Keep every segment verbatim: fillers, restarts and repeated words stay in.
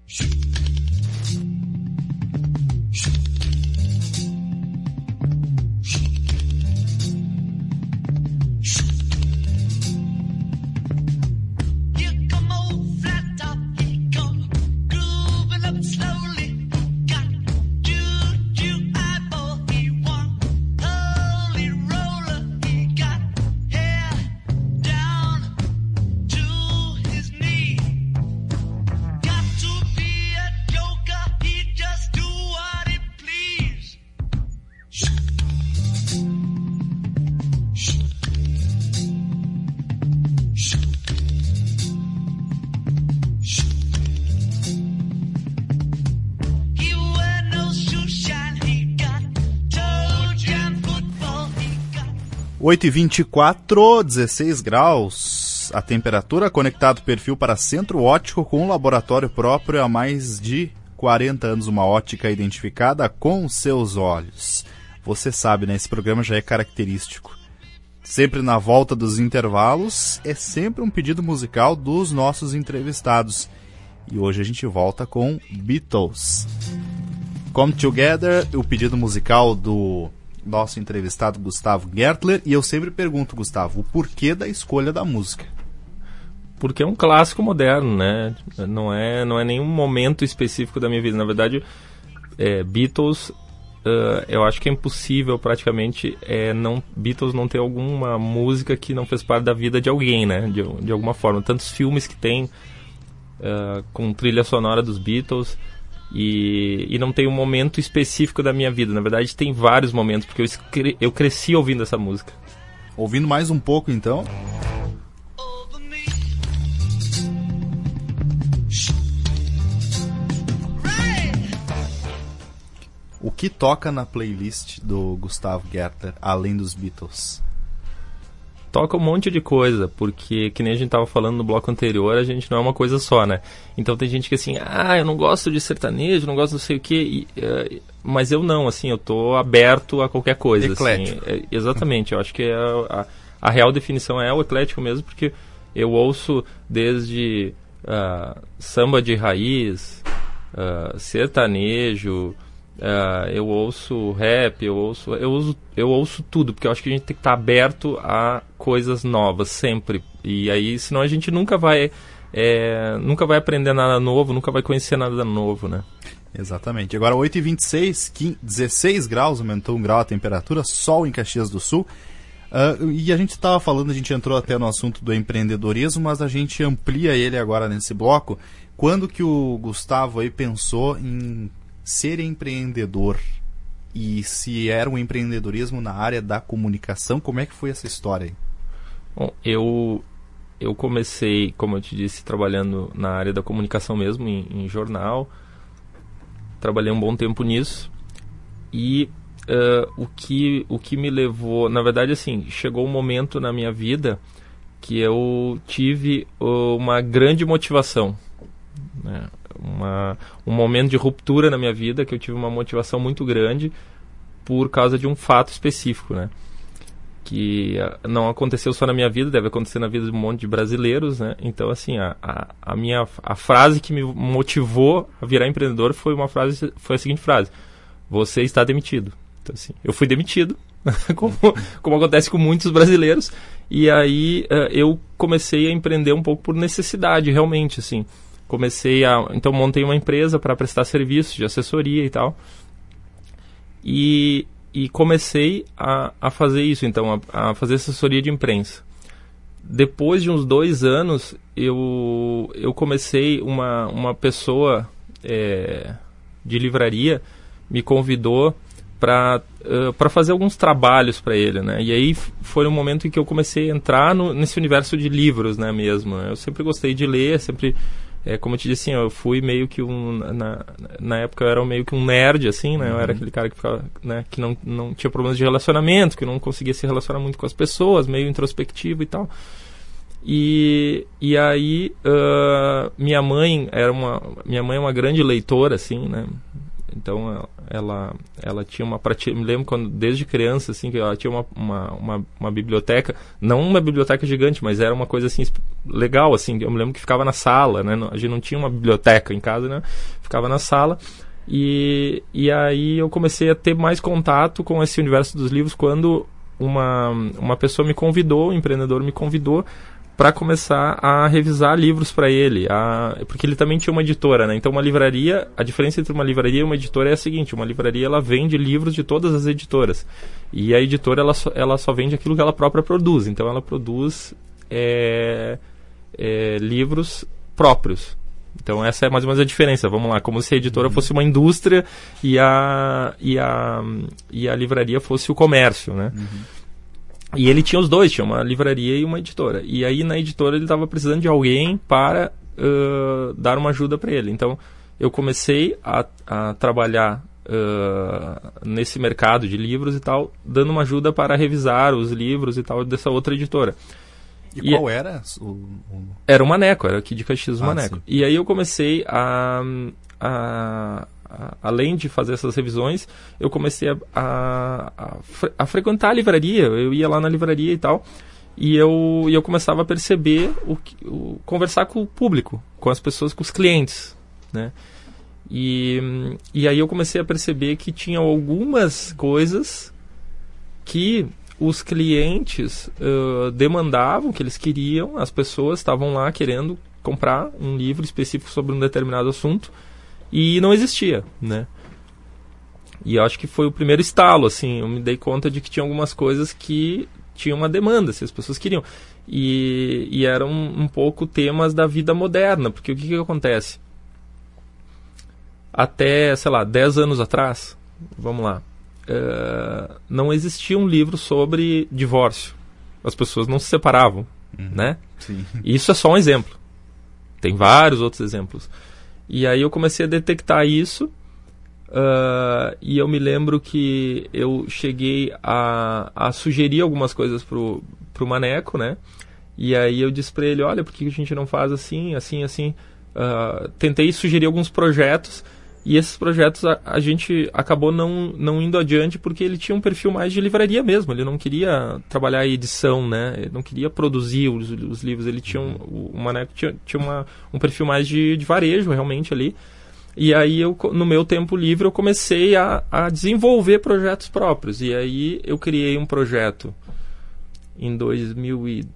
oito e vinte e quatro, dezesseis graus, a temperatura, conectado perfil para centro óptico com um laboratório próprio há mais de quarenta anos, uma ótica identificada com seus olhos. Você sabe, né? Esse programa já é característico. Sempre na volta dos intervalos, é sempre um pedido musical dos nossos entrevistados. E hoje a gente volta com Beatles. Come Together, o pedido musical do nosso entrevistado Gustavo Gertler, e eu sempre pergunto, Gustavo, o porquê da escolha da música? Porque é um clássico moderno, né? Não é, não é nenhum momento específico da minha vida. Na verdade, é, Beatles, uh, eu acho que é impossível praticamente é, não, Beatles não ter alguma música que não fez parte da vida de alguém, né? De, de alguma forma. Tantos filmes que tem uh, com trilha sonora dos Beatles. E, e não tem um momento específico da minha vida. Na verdade tem vários momentos, porque eu, escre- eu cresci ouvindo essa música. Ouvindo mais um pouco então. O que toca na playlist do Gustavo Gertler, além dos Beatles? Toca um monte de coisa, porque, que nem a gente tava falando no bloco anterior, a gente não é uma coisa só, né? Então tem gente que assim, ah, eu não gosto de sertanejo, não gosto não sei o quê, e, uh, mas eu não, assim, eu tô aberto a qualquer coisa. Eclético. Assim, é, exatamente, eu acho que é a, a, a real definição é o eclético mesmo, porque eu ouço desde uh, samba de raiz, uh, sertanejo, Uh, eu ouço rap, eu ouço, eu, ouço, eu ouço tudo, porque eu acho que a gente tem que estar aberto a coisas novas, sempre. E aí, senão a gente nunca vai, é, nunca vai aprender nada novo, nunca vai conhecer nada novo, né? Exatamente. Agora oito e vinte e seis, dezesseis graus, aumentou um grau a temperatura, sol em Caxias do Sul. Uh, e a gente estava falando, a gente entrou até no assunto do empreendedorismo, mas a gente amplia ele agora nesse bloco. Quando que o Gustavo aí pensou em ser empreendedor, e se era um empreendedorismo na área da comunicação, como é que foi essa história aí? Bom, eu, eu comecei, como eu te disse, trabalhando na área da comunicação mesmo, em, em jornal. Trabalhei um bom tempo nisso. E uh, o, que, o que me levou... Na verdade, assim, chegou um momento na minha vida que eu tive uh, uma grande motivação, né? Uma, um momento de ruptura na minha vida, que eu tive uma motivação muito grande por causa de um fato específico, né? Que uh, não aconteceu só na minha vida, deve acontecer na vida de um monte de brasileiros, né? Então, assim, a, a, a, minha, a frase que me motivou a virar empreendedor foi uma frase, foi a seguinte frase: você está demitido. Então, assim, eu fui demitido, como, como acontece com muitos brasileiros, e aí uh, eu comecei a empreender um pouco por necessidade, realmente, assim. Comecei a... Então, montei uma empresa para prestar serviços de assessoria e tal. E, e comecei a, a fazer isso, então, a, a fazer assessoria de imprensa. Depois de uns dois anos, eu, eu comecei... Uma, uma pessoa é, de livraria me convidou para uh, para fazer alguns trabalhos para ele, né? E aí foi um momento em que eu comecei a entrar no, nesse universo de livros, né, mesmo. Eu sempre gostei de ler, sempre... É, como eu te disse, assim, eu fui meio que um... Na, na época eu era meio que um nerd, assim, né? Uhum. Eu era aquele cara que, ficava, né, que não, não tinha problemas de relacionamento, que não conseguia se relacionar muito com as pessoas, meio introspectivo e tal. E, e aí, uh, minha mãe era uma... Minha mãe é uma grande leitora, assim, né? Então ela, ela tinha uma prateleira, me lembro quando, desde criança, assim, que ela tinha uma, uma, uma, uma biblioteca, não uma biblioteca gigante, mas era uma coisa assim, legal, assim, eu me lembro que ficava na sala, né? A gente não tinha uma biblioteca em casa, né? Ficava na sala. E, e aí eu comecei a ter mais contato com esse universo dos livros quando uma, uma pessoa me convidou, um empreendedor me convidou para começar a revisar livros para ele, a, porque ele também tinha uma editora, né? Então uma livraria, a diferença entre uma livraria e uma editora é a seguinte: uma livraria ela vende livros de todas as editoras e a editora ela só, ela só vende aquilo que ela própria produz. Então ela produz é, é, livros próprios. Então essa é mais ou menos a diferença. Vamos lá, como se a editora fosse uma indústria e a, e a, e a livraria fosse o comércio, né? Uhum. E ele tinha os dois, tinha uma livraria e uma editora. E aí na editora ele estava precisando de alguém para uh, dar uma ajuda para ele. Então eu comecei a, a trabalhar uh, nesse mercado de livros e tal, dando uma ajuda para revisar os livros e tal dessa outra editora. E, e qual era? O, o... Era o Maneco, era aqui de Caxias, o ah, Maneco. Sim. E aí eu comecei a... a além de fazer essas revisões, eu comecei a, a, a, fre- a frequentar a livraria. Eu ia lá na livraria e tal, e eu, e eu começava a perceber, o, o, conversar com o público, com as pessoas, com os clientes, né? E, e aí eu comecei a perceber que tinha algumas coisas que os clientes uh, demandavam, que eles queriam, as pessoas estavam lá querendo comprar um livro específico sobre um determinado assunto, e não existia, né? E eu acho que foi o primeiro estalo, assim, eu me dei conta de que tinha algumas coisas que tinham uma demanda, se as pessoas queriam. E, e eram um, um pouco temas da vida moderna, porque o que, que acontece? Até, sei lá, dez anos atrás, vamos lá, uh, não existia um livro sobre divórcio. As pessoas não se separavam, uhum, né? Sim. E isso é só um exemplo. Tem vários outros exemplos. E aí eu comecei a detectar isso, uh, e eu me lembro que eu cheguei a, a sugerir algumas coisas pro, pro Maneco, né? E aí eu disse para ele, olha, por que a gente não faz assim, assim, assim? Uh, tentei sugerir alguns projetos, e esses projetos a, a gente acabou não, não indo adiante porque ele tinha um perfil mais de livraria mesmo. Ele não queria trabalhar em edição, né? Ele não queria produzir os, os livros. Ele tinha um, o Maneco tinha, tinha uma, um perfil mais de, de varejo realmente ali. E aí eu, no meu tempo livre eu comecei a, a desenvolver projetos próprios. E aí eu criei um projeto em dois mil e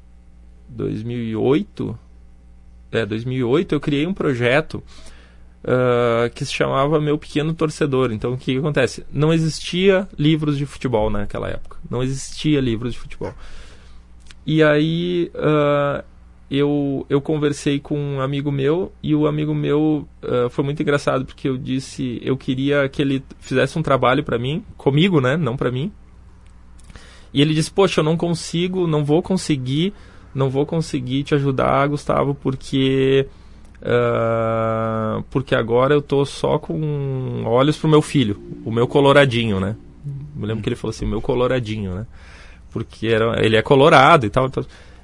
oito. É, dois mil e oito eu criei um projeto Uh, que se chamava Meu Pequeno Torcedor. Então o que, que acontece? Não existia livros de futebol naquela época. Não existia livros de futebol. E aí uh, eu, eu conversei com um amigo meu, e o amigo meu uh, foi muito engraçado, porque eu disse, eu queria que ele fizesse um trabalho para mim, comigo, né? Não para mim. E ele disse, poxa, eu não consigo, não vou conseguir, não vou conseguir te ajudar, Gustavo, porque... Uh, porque agora eu tô só com olhos pro meu filho, o meu coloradinho, né? Me lembro que ele falou assim, meu coloradinho, né? Porque era, ele é colorado e tal, tal.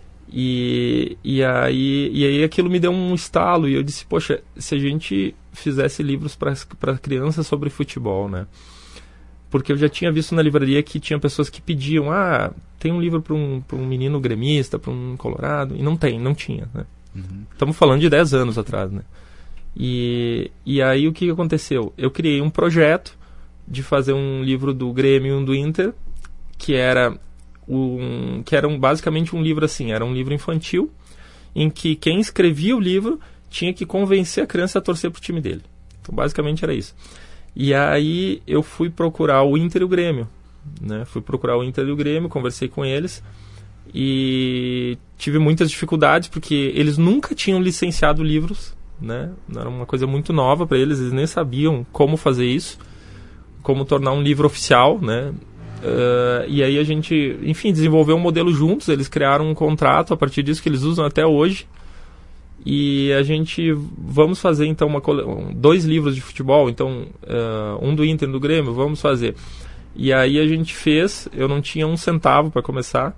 E, e, aí, e aí aquilo me deu um estalo, e eu disse, poxa, se a gente fizesse livros para crianças sobre futebol, né? Porque eu já tinha visto na livraria que tinha pessoas que pediam, ah, tem um livro para um, pra um menino gremista, para um colorado, e não tem, não tinha, né? Uhum. Estamos falando de dez anos atrás, né? E, e aí o que aconteceu? Eu criei um projeto de fazer um livro do Grêmio e um do Inter, que era, um, que era um, basicamente um livro assim, era um livro infantil, em que quem escrevia o livro tinha que convencer a criança a torcer pro time dele. Então basicamente era isso. E aí eu fui procurar o Inter e o Grêmio, né? Fui procurar o Inter e o Grêmio, conversei com eles, e tive muitas dificuldades porque eles nunca tinham licenciado livros, né? Era uma coisa muito nova para eles, eles nem sabiam como fazer isso, como tornar um livro oficial, né? Uh, e aí a gente, enfim, desenvolveu um modelo juntos, eles criaram um contrato a partir disso que eles usam até hoje, e a gente, vamos fazer então uma cole... dois livros de futebol, então uh, um do Inter e um do Grêmio, vamos fazer. E aí a gente fez, eu não tinha um centavo para começar.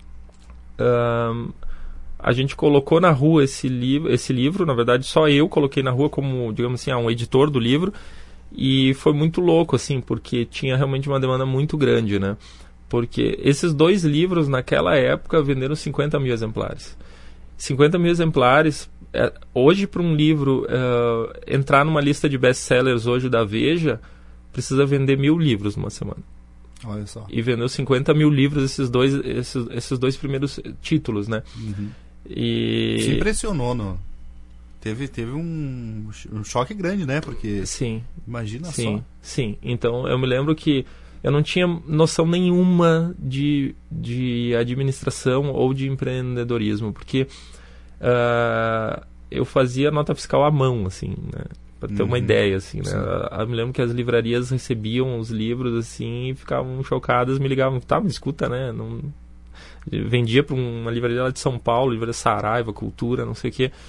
Uh, a gente colocou na rua esse, li- esse livro, na verdade só eu coloquei na rua como, digamos assim, ah, um editor do livro, E foi muito louco, assim, porque tinha realmente uma demanda muito grande, né? Porque esses dois livros, naquela época, venderam cinquenta mil exemplares. cinquenta mil exemplares, é, hoje para um livro é, entrar numa lista de best-sellers hoje da Veja, precisa vender mil livros numa semana. Olha só. E vendeu cinquenta mil livros esses dois, esses, esses dois primeiros títulos, né? Uhum. E... Se impressionou, no... teve, teve um, um choque grande, né? Porque sim, imagina sim, só. Sim, então eu me lembro que eu não tinha noção nenhuma de, de administração ou de empreendedorismo, porque uh, eu fazia nota fiscal à mão, assim, né? Para ter uhum. uma ideia, assim, né? Eu me lembro que as livrarias recebiam os livros, assim, e ficavam chocadas, me ligavam, tá, me escuta, né? Não... Vendia para uma livraria lá de São Paulo, livraria Saraiva, Cultura, não sei o quê.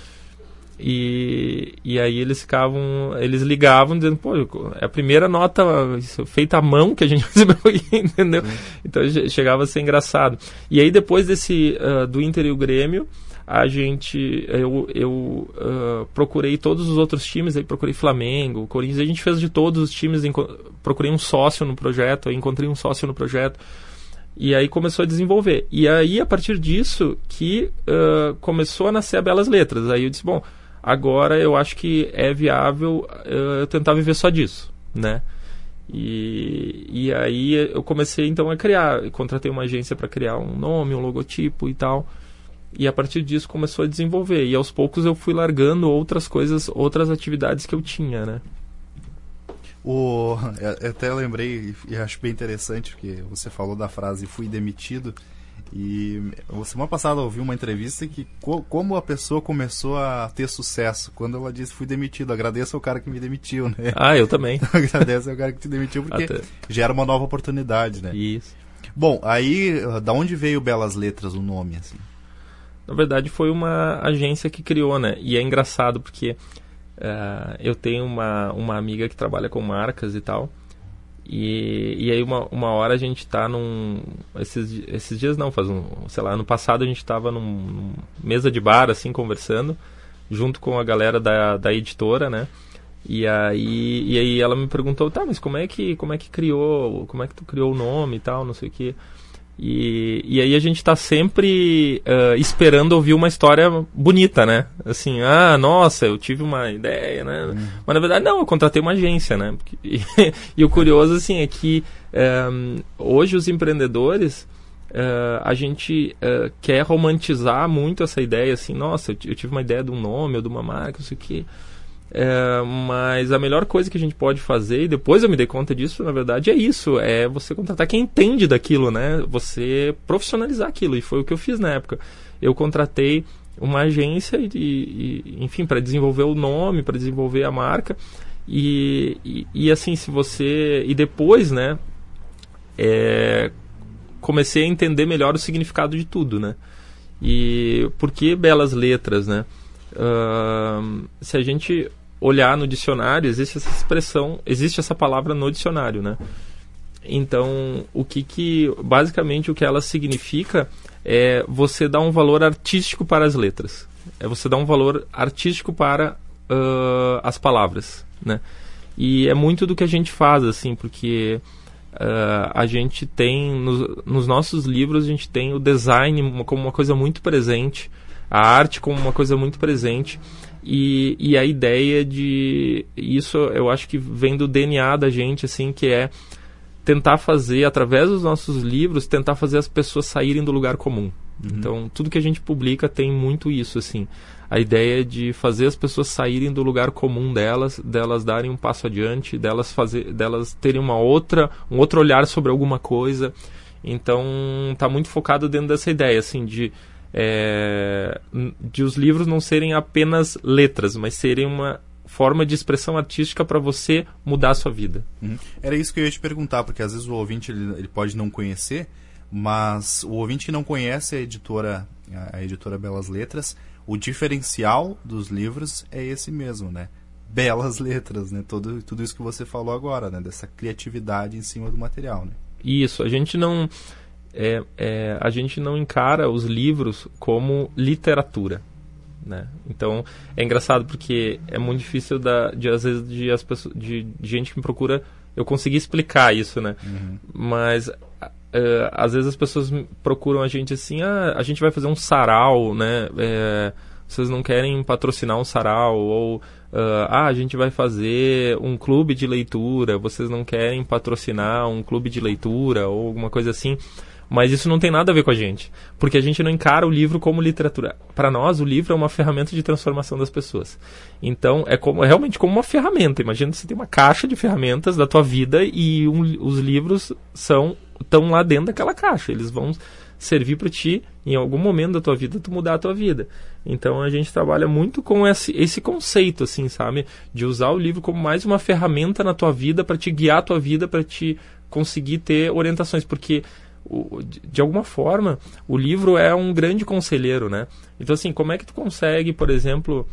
E, e aí eles ficavam, eles ligavam dizendo, pô, é a primeira nota feita à mão que a gente recebeu aqui, entendeu? Uhum. Então chegava a ser engraçado. E aí depois desse, uh, do Inter e o Grêmio, a gente, eu, eu uh, procurei todos os outros times, aí procurei Flamengo, Corinthians, a gente fez de todos os times, procurei um sócio no projeto, aí encontrei um sócio no projeto, e aí começou a desenvolver. E aí, a partir disso, que uh, começou a nascer a Belas Letras. Aí eu disse, bom, agora eu acho que é viável uh, eu tentar viver só disso, né? E, e aí eu comecei então a criar, contratei uma agência para criar um nome, um logotipo e tal. E a partir disso começou a desenvolver. E aos poucos eu fui largando outras coisas, outras atividades que eu tinha, né? O, eu até lembrei, e acho bem interessante, porque você falou da frase fui demitido. E semana passada eu ouvi uma entrevista que co, como a pessoa começou a ter sucesso. Quando ela disse fui demitido, agradeço ao cara que me demitiu, né? Ah, eu também. Agradeço ao cara que te demitiu, porque até gera uma nova oportunidade, né? Isso. Bom, aí da onde veio Belas Letras, o nome, assim? Na verdade foi uma agência que criou, né? E é engraçado porque uh, eu tenho uma, uma amiga que trabalha com marcas e tal. E, e aí uma, uma hora a gente tá num... Esses, esses dias não, faz um... Sei lá, ano passado a gente tava num, num mesa de bar, assim, conversando, junto com a galera da, da editora, né? E aí, e aí ela me perguntou, tá, mas como é que, como é que criou, como é que tu criou o nome e tal, não sei o quê. E, e aí a gente tá sempre uh, esperando ouvir uma história bonita, né? Assim, ah, nossa, eu tive uma ideia, né? Uhum. Mas na verdade não, eu contratei uma agência, né? E, e o curioso, assim, é que um, hoje os empreendedores, uh, a gente uh, quer romantizar muito essa ideia, assim, nossa, eu, eu tive uma ideia de um nome ou de uma marca, não sei o quê. É, mas a melhor coisa que a gente pode fazer, e depois eu me dei conta disso, na verdade, é isso, é você contratar quem entende daquilo, né? Você profissionalizar aquilo, e foi o que eu fiz na época. Eu contratei uma agência, e, e, enfim, para desenvolver o nome, para desenvolver a marca, e, e, e assim, se você... E depois, né, é, comecei a entender melhor o significado de tudo, né? E por que Belas Letras, né? Uh, se a gente olhar no dicionário, existe essa expressão, existe essa palavra no dicionário, né? Então, o que que, basicamente, o que ela significa é você dar um valor artístico para as letras. É você dar um valor artístico para uh, as palavras, né? E é muito do que a gente faz, assim, porque uh, a gente tem, nos, nos nossos livros, a gente tem o design como uma coisa muito presente, a arte como uma coisa muito presente, e, e a ideia de... Isso eu acho que vem do D N A da gente, assim, que é tentar fazer, através dos nossos livros, tentar fazer as pessoas saírem do lugar comum. Uhum. Então, tudo que a gente publica tem muito isso, assim. A ideia de fazer as pessoas saírem do lugar comum delas, delas darem um passo adiante, delas, fazer, delas terem uma outra, um outro olhar sobre alguma coisa. Então, está muito focado dentro dessa ideia, assim, de... É, de os livros não serem apenas letras, mas serem uma forma de expressão artística para você mudar a sua vida. Uhum. Era isso que eu ia te perguntar, porque às vezes o ouvinte ele, ele pode não conhecer, mas o ouvinte que não conhece a editora, a, a editora Belas Letras, o diferencial dos livros é esse mesmo, né? Belas letras, né? Todo, tudo isso que você falou agora, né? Dessa criatividade em cima do material, né? Isso, a gente não... É, é, a gente não encara os livros como literatura, né? Então, é engraçado porque é muito difícil, da, de, às vezes, de, as pessoas, de, de gente que me procura, eu conseguir explicar isso, né? Uhum. Mas, uh, às vezes as pessoas procuram a gente assim, ah, a gente vai fazer um sarau, né? É, vocês não querem patrocinar um sarau? Ou, uh, ah, a gente vai fazer um clube de leitura, vocês não querem patrocinar um clube de leitura? Ou alguma coisa assim. Mas isso não tem nada a ver com a gente, porque a gente não encara o livro como literatura. Para nós, o livro é uma ferramenta de transformação das pessoas. Então, é, como, é realmente como uma ferramenta. Imagina que você tem uma caixa de ferramentas da tua vida e um, os livros são, estão lá dentro daquela caixa. Eles vão servir para ti, em algum momento da tua vida, tu mudar a tua vida. Então, a gente trabalha muito com esse, esse conceito, assim, sabe? De usar o livro como mais uma ferramenta na tua vida para te guiar a tua vida, para te conseguir ter orientações. Porque... O, de alguma forma, o livro é um grande conselheiro, né? Então, assim, como é que tu consegue, por exemplo,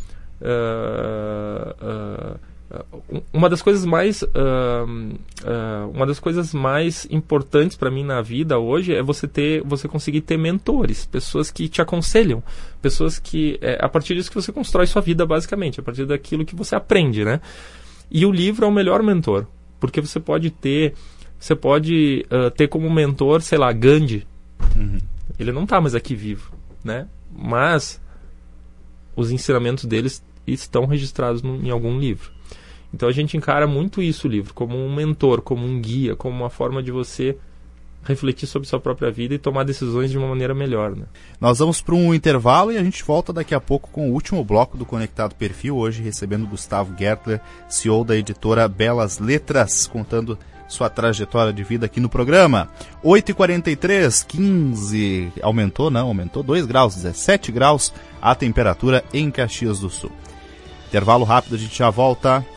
uh, uh, uma das coisas mais uh, uh, uma das coisas mais importantes para mim na vida hoje é você ter, você conseguir ter mentores, pessoas que te aconselham, pessoas que, é a partir disso que você constrói sua vida, basicamente, a partir daquilo que você aprende, né? E o livro é o melhor mentor, porque você pode ter Você pode uh, ter como mentor, sei lá, Gandhi. Uhum. Ele não está mais aqui vivo, né? Mas os ensinamentos deles estão registrados no, em algum livro. Então a gente encara muito isso, o livro, como um mentor, como um guia, como uma forma de você refletir sobre sua própria vida e tomar decisões de uma maneira melhor, né? Nós vamos para um intervalo e a gente volta daqui a pouco com o último bloco do Conectado Perfil, hoje recebendo Gustavo Gertler, C E O da editora Belas Letras, contando sua trajetória de vida aqui no programa. oito e quarenta e três, quinze, aumentou, não, aumentou dois graus, dezessete graus a temperatura em Caxias do Sul. Intervalo rápido, a gente já volta.